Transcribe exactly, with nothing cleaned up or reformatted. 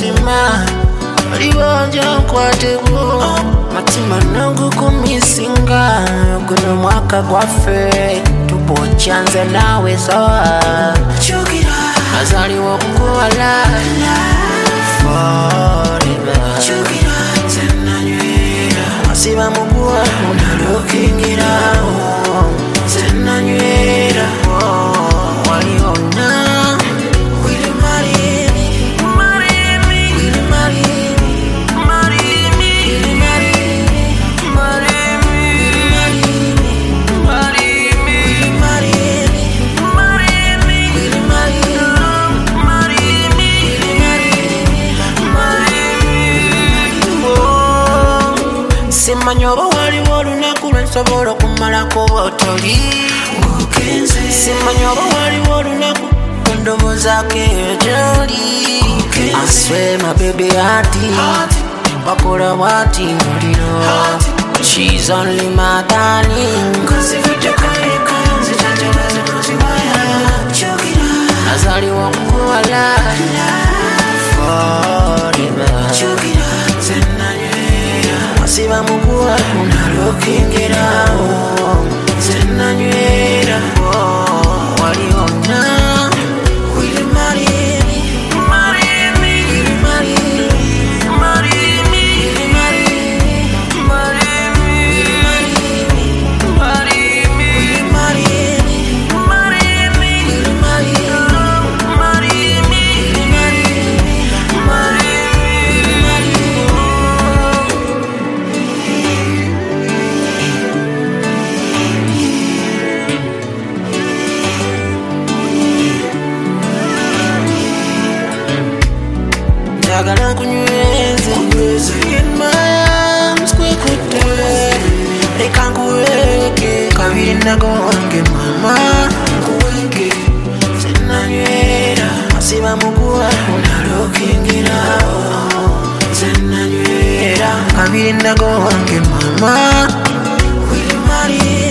mazima libonja nkwateko matima nangu kumisinga guno mwaka gwafe tupochanze nawe sawa chukira azaliwo kukuwala forever chukira zenanywera masiba mukuwa unalokingira zenanywera waliona simanyoba waliwo olunaku lwensobola okumalako bwotoli simanyoba waliwo olunaku endobozako ejoli aswe mabebe ati bakola bwati muliro she's only my darling azaliwo kukuwala forever masiba mukuwa unalokingira zenanywera waliona wili marini marini wili marini marini wili marini marini wili marini marini wili marini marini wili marini marini wili marini Nagala kunyweze in my arms kwekute leka nkuweke kabiri nago wange mama nkuweke zenanywera masiba mukuwa unalokingira zenanywera kabiri nago wange mama wili mari